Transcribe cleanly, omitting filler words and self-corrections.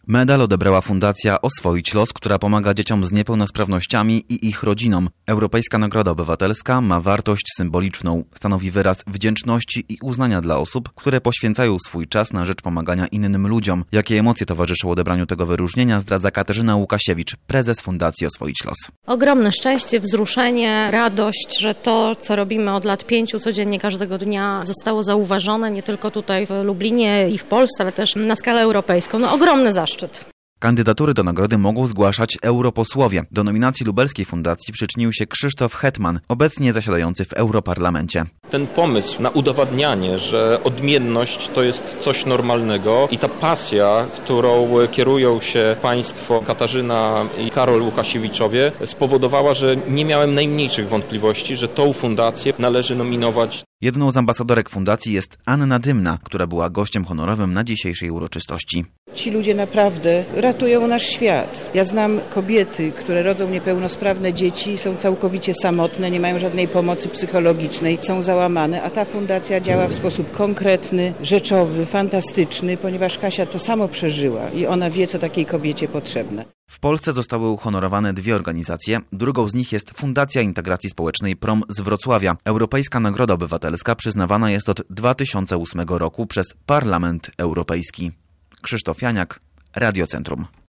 Medal odebrała Fundacja Oswoić Los, która pomaga dzieciom z niepełnosprawnościami i ich rodzinom. Europejska Nagroda Obywatelska ma wartość symboliczną. Stanowi wyraz wdzięczności i uznania dla osób, które poświęcają swój czas na rzecz pomagania innym ludziom. Jakie emocje towarzyszą odebraniu tego wyróżnienia, zdradza Katarzyna Łukasiewicz, prezes Fundacji Oswoić Los. Ogromne szczęście, wzruszenie, radość, że to, co robimy od lat 5 codziennie, każdego dnia zostało zauważone, nie tylko tutaj w Lublinie i w Polsce, ale też na skalę europejską. Ogromny zaszczyt. Kandydatury do nagrody mogą zgłaszać europosłowie. Do nominacji lubelskiej fundacji przyczynił się Krzysztof Hetman, obecnie zasiadający w Europarlamencie. Ten pomysł na udowadnianie, że odmienność to jest coś normalnego i ta pasja, którą kierują się państwo Katarzyna i Karol Łukasiewiczowie, spowodowała, że nie miałem najmniejszych wątpliwości, że tą fundację należy nominować. Jedną z ambasadorek fundacji jest Anna Dymna, która była gościem honorowym na dzisiejszej uroczystości. Ci ludzie naprawdę ratują nasz świat. Ja znam kobiety, które rodzą niepełnosprawne dzieci, są całkowicie samotne, nie mają żadnej pomocy psychologicznej, są załamane, a ta fundacja działa w sposób konkretny, rzeczowy, fantastyczny, ponieważ Kasia to samo przeżyła i ona wie, co takiej kobiecie potrzebne. W Polsce zostały uhonorowane 2 organizacje. Drugą z nich jest Fundacja Integracji Społecznej PROM z Wrocławia. Europejska Nagroda Obywatelska przyznawana jest od 2008 roku przez Parlament Europejski. Krzysztof Janiak, Radio Centrum.